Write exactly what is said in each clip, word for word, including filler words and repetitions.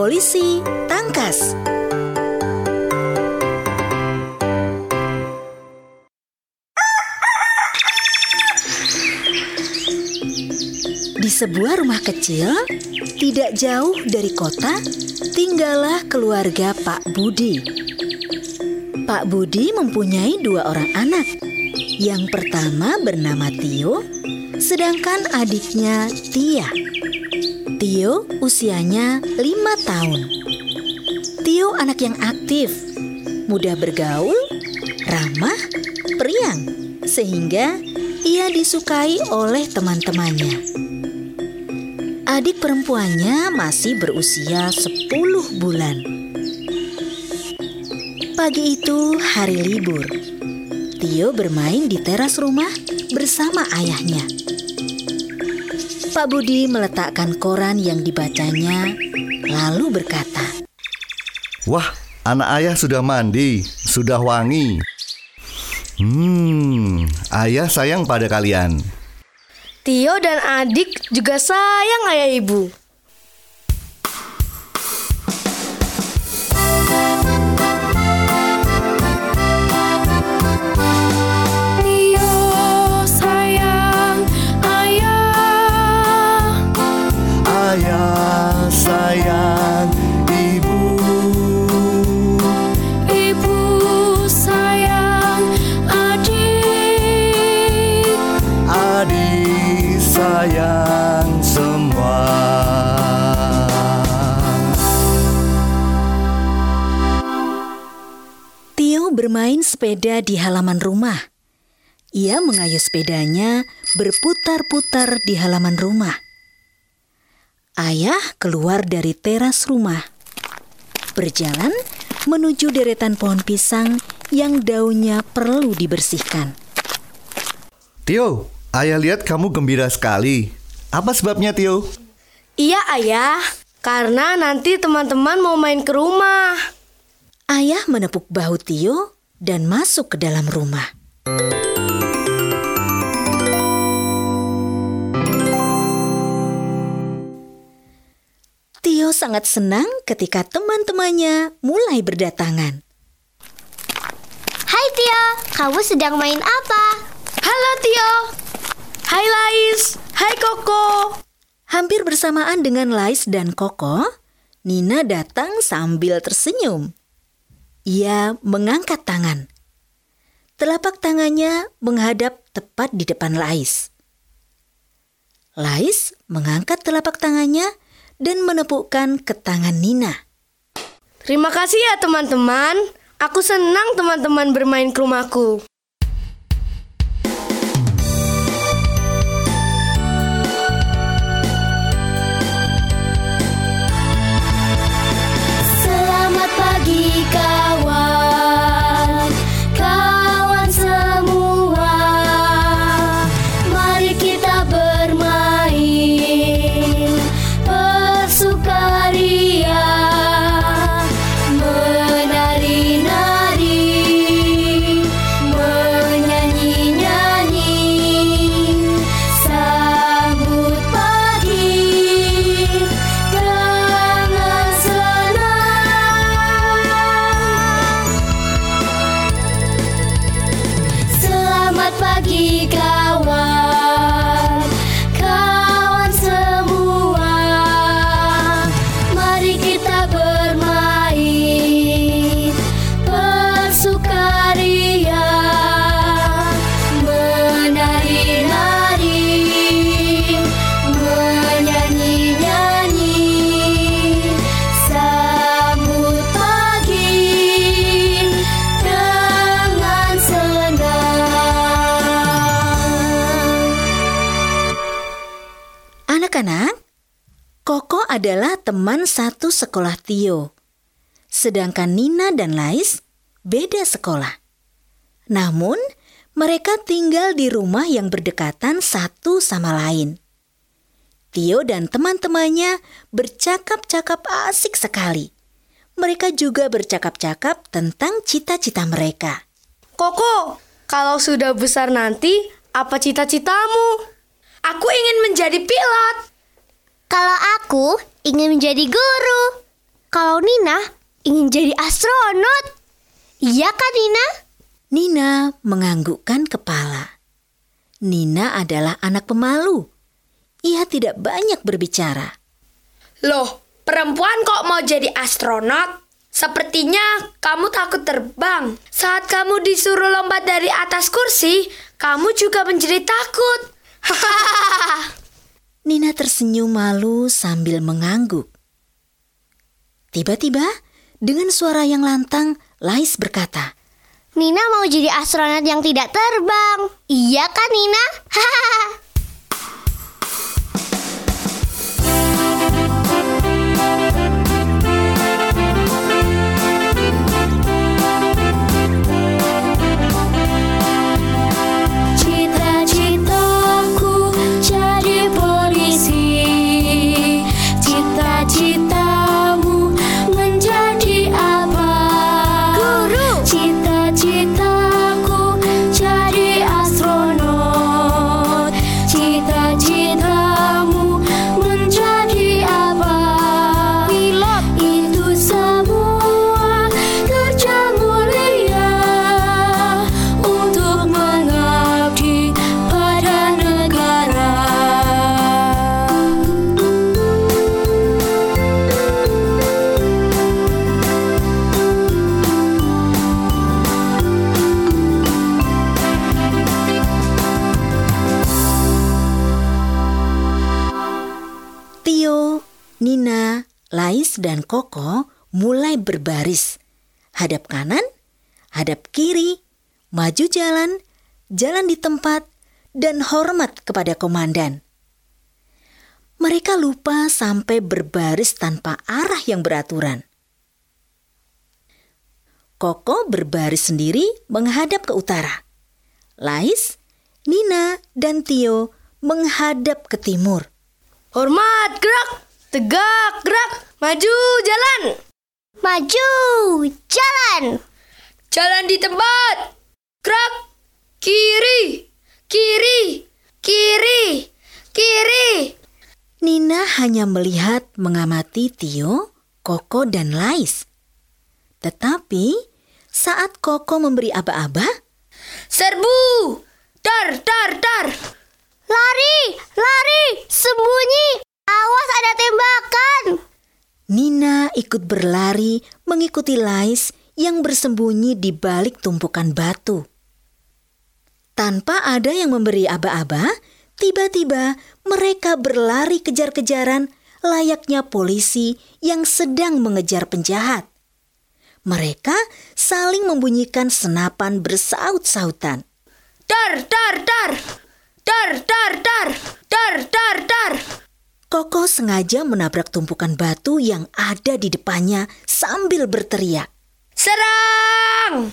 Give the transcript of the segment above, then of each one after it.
Polisi Tangkas. Di sebuah rumah kecil, tidak jauh dari kota, tinggallah keluarga Pak Budi. Pak Budi mempunyai dua orang anak. Yang pertama bernama Tio, sedangkan adiknya Tia. Tio usianya lima tahun. Tio anak yang aktif, mudah bergaul, ramah, periang, sehingga ia disukai oleh teman-temannya. Adik perempuannya masih berusia sepuluh bulan. Pagi itu hari libur. Tio bermain di teras rumah bersama ayahnya. Pak Budi meletakkan koran yang dibacanya, lalu berkata, "Wah, anak ayah sudah mandi, sudah wangi. Hmm, ayah sayang pada kalian." Tio dan adik juga sayang ayah ibu. Ayah sayang ibu, ibu sayang adik, adik sayang semua. Tio bermain sepeda di halaman rumah. Ia mengayuh sepedanya berputar-putar di halaman rumah. Ayah keluar dari teras rumah, berjalan menuju deretan pohon pisang yang daunnya perlu dibersihkan. Tio, ayah lihat kamu gembira sekali. Apa sebabnya, Tio? Iya ayah, karena nanti teman-teman mau main ke rumah. Ayah menepuk bahu Tio dan masuk ke dalam rumah. Tio sangat senang ketika teman-temannya mulai berdatangan. Hai Tio, kamu sedang main apa? Halo Tio. Hai Lais. Hai Koko. Hampir bersamaan dengan Lais dan Koko, Nina datang sambil tersenyum. Ia mengangkat tangan. Telapak tangannya menghadap tepat di depan Lais. Lais mengangkat telapak tangannya dan menepukkan ke tangan Nina. Terima kasih ya teman-teman. Aku senang teman-teman bermain ke rumahku. Selamat pagi kawan, kawan semua. Mari kita bermain bersukaria, menari-nari, menyanyi-nyanyi, sambut pagi dengan senang. Selamat pagi kawan, kawan semua. Mari kita bermain bersukaria, menari-nari, menyanyi-nyanyi, sambut pagi dengan senang. Anak-anak, Koko adalah teman satu sekolah Tio. Sedangkan Nina dan Lais beda sekolah. Namun, mereka tinggal di rumah yang berdekatan satu sama lain. Tio dan teman-temannya bercakap-cakap asik sekali. Mereka juga bercakap-cakap tentang cita-cita mereka. Koko, kalau sudah besar nanti, apa cita-citamu? Aku ingin menjadi pilot. Kalau aku ingin menjadi guru. kalau Nina ingin jadi astronot. Iya kan, Nina? Nina menganggukkan kepala. Nina adalah anak pemalu. Ia tidak banyak berbicara. Loh, perempuan kok mau jadi astronot? Sepertinya kamu takut terbang. Saat kamu disuruh lompat dari atas kursi, kamu juga menjadi takut. Hahaha. Nina tersenyum malu sambil mengangguk. Tiba-tiba, dengan suara yang lantang, Lais berkata, Nina mau jadi astronot yang tidak terbang. Iya kan, Nina? Hahaha. Cita-citaku jadi polisi. Cita-citamu menjadi apa? Guru. Cita-citaku jadi astronot. Cita-citamu menjadi apa? Pilot. Itu semua kerja mulia untuk mengabdi pada negara. Tio, Nina, Lais, dan Koko mulai berbaris. Hadap kanan, hadap kiri, maju jalan, jalan di tempat, dan hormat kepada komandan. Mereka lupa sampai berbaris tanpa arah yang beraturan. Koko berbaris sendiri menghadap ke utara. Lais, Nina, dan Tio menghadap ke timur. Hormat, gerak. Tegak, gerak. Maju, jalan. Maju, jalan. Jalan di tempat. Gerak. Kiri, kiri, kiri, kiri. Nina hanya melihat mengamati Tio, Koko, dan Lais. Tetapi saat Koko memberi aba-aba, Serbu. Dar, dar, dar. Lari, lari, sembunyi. Awas ada tembakan. Nina ikut berlari mengikuti Lais yang bersembunyi di balik tumpukan batu. Tanpa ada yang memberi aba-aba, tiba-tiba mereka berlari kejar-kejaran layaknya polisi yang sedang mengejar penjahat. Mereka saling membunyikan senapan bersaut-sautan. Dar, dar, dar. Dar, dar, dar. Dar, dar, dar. Koko sengaja menabrak tumpukan batu yang ada di depannya sambil berteriak. Serang!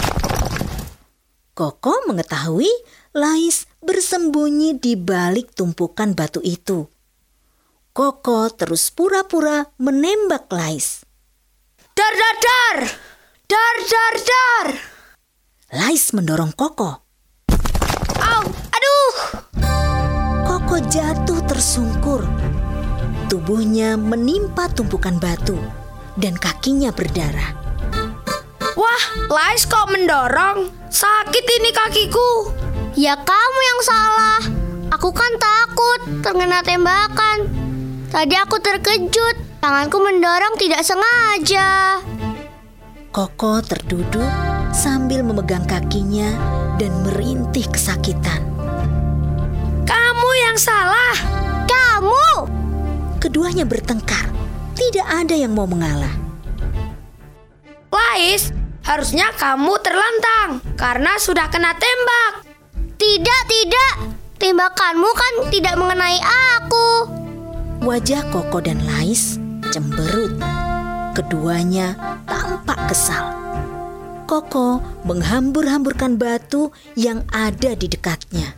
Koko mengetahui Lais bersembunyi di balik tumpukan batu itu. Koko terus pura-pura menembak Lais. Dar, dar, dar. Dar, dar, dar. Lais mendorong Koko. Au, aduh. Koko jatuh tersungkur. Tubuhnya menimpa tumpukan batu dan kakinya berdarah. Wah, Lais kok mendorong? Sakit ini kakiku. Ya kamu yang salah. Aku kan takut terkena tembakan. Tadi aku terkejut. Tanganku mendorong tidak sengaja. Koko terduduk sambil memegang kakinya dan merintih kesakitan. Kamu yang salah. Kamu. Keduanya bertengkar. Tidak ada yang mau mengalah. Lais, harusnya kamu terlentang karena sudah kena tembak. Tidak, tidak. Tembakanmu kan tidak mengenai aku. Wajah Koko dan Lais cemberut. Keduanya tampak kesal. Koko menghambur-hamburkan batu yang ada di dekatnya.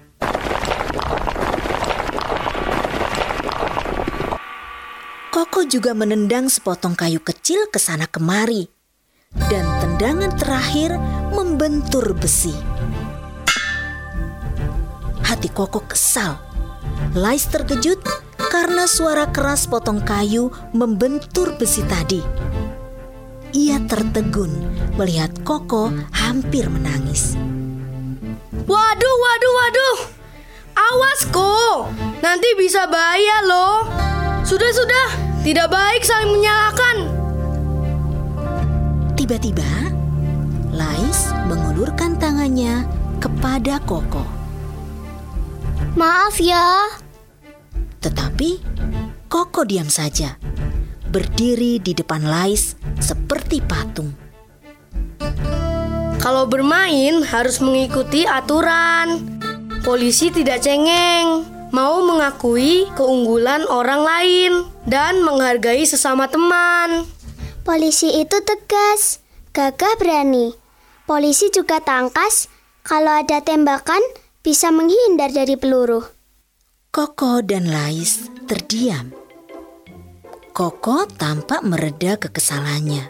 Koko juga menendang sepotong kayu kecil ke sana kemari. Dan tendangan terakhir membentur besi. Hati Koko kesal. Lais terkejut karena suara keras potong kayu membentur besi tadi. Ia tertegun melihat Koko hampir menangis. Waduh, waduh, waduh. Awas, Ko. Nanti bisa bahaya loh. Sudah-sudah, tidak baik saling menyalahkan. Tiba-tiba, Lais mengulurkan tangannya kepada Koko. Maaf ya. Tetapi Koko diam saja, berdiri di depan Lais seperti patung. Kalau bermain harus mengikuti aturan. Polisi tidak cengeng, mau mengakui keunggulan orang lain dan menghargai sesama teman. Polisi itu tegas, gagah berani. Polisi juga tangkas, kalau ada tembakan bisa menghindar dari peluru. Koko dan Lais terdiam. Koko tampak mereda kekesalannya.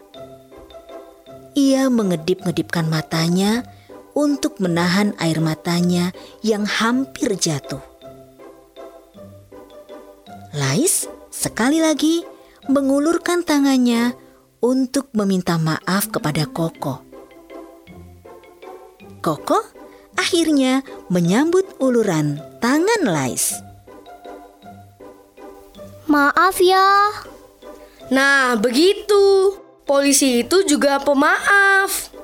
Ia mengedip-ngedipkan matanya untuk menahan air matanya yang hampir jatuh. Lais sekali lagi mengulurkan tangannya untuk meminta maaf kepada Koko. Koko akhirnya menyambut uluran tangan Lais. Maaf ya. Nah, begitu. Polisi itu juga pemaaf.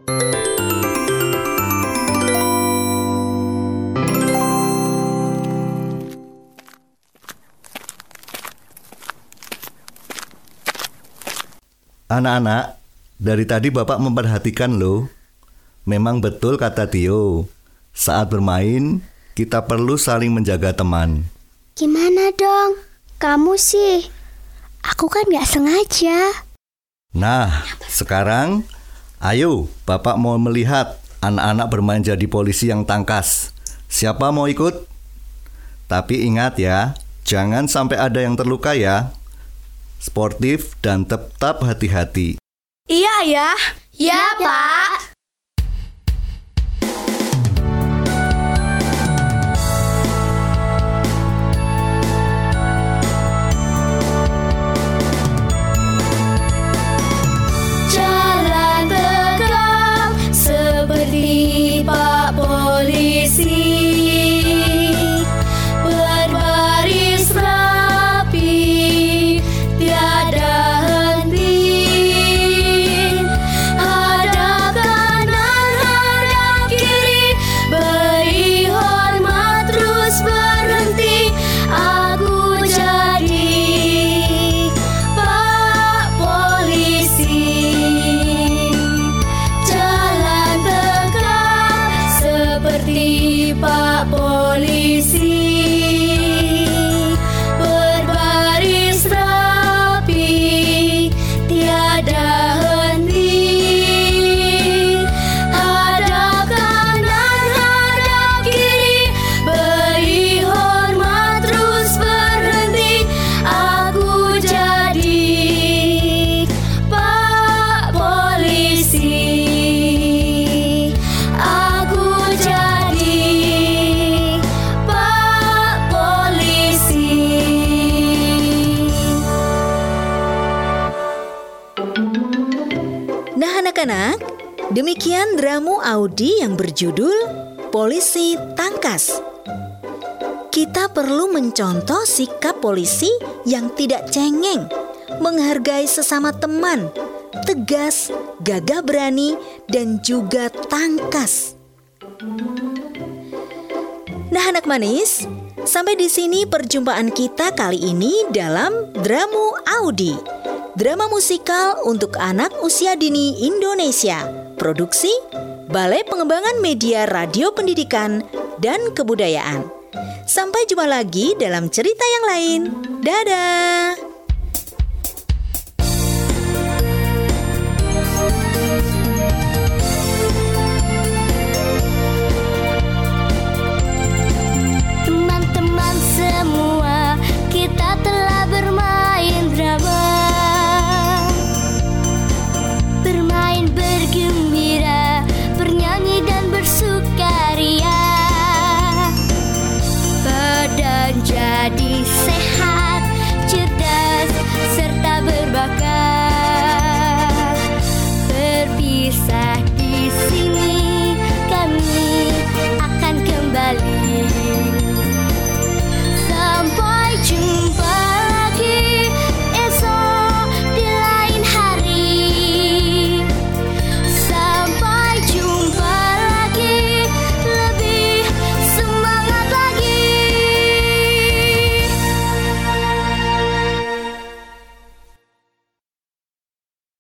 Anak-anak, dari tadi Bapak memperhatikan loh. Memang betul kata Tio. Saat bermain, kita perlu saling menjaga teman. Gimana dong? Kamu sih. Aku kan gak sengaja. Nah, sekarang ayo Bapak mau melihat anak-anak bermain jadi polisi yang tangkas. Siapa mau ikut? Tapi ingat ya, jangan sampai ada yang terluka ya. Sportif dan tetap hati-hati. Iya ya. Ya, Pak. Jalan tegap seperti Pak Polisi, berbaris rapi, tiada henti. Hadap kanan, hadap kiri, beri hormat terus berhenti. Aku jadi Pak Polisi. Jalan tegap seperti Pak Polisi, berbaris rapi, tiada henti. Hadap kanan, hadap kiri, beri hormat terus berhenti. Aku jadi Pak Polisi. Aku jadi Pak Polisi. Nah anak-anak, demikian dramu Audi yang berjudul Polisi Tangkas. Kita perlu mencontoh sikap polisi yang tidak cengeng, menghargai sesama teman, tegas, gagah berani, dan juga tangkas. Nah anak manis, sampai di sini perjumpaan kita kali ini dalam Dramu Audi. Drama musikal untuk anak usia dini Indonesia. Produksi Balai Pengembangan Media Radio Pendidikan dan Kebudayaan. Sampai jumpa lagi dalam cerita yang lain. Dadah!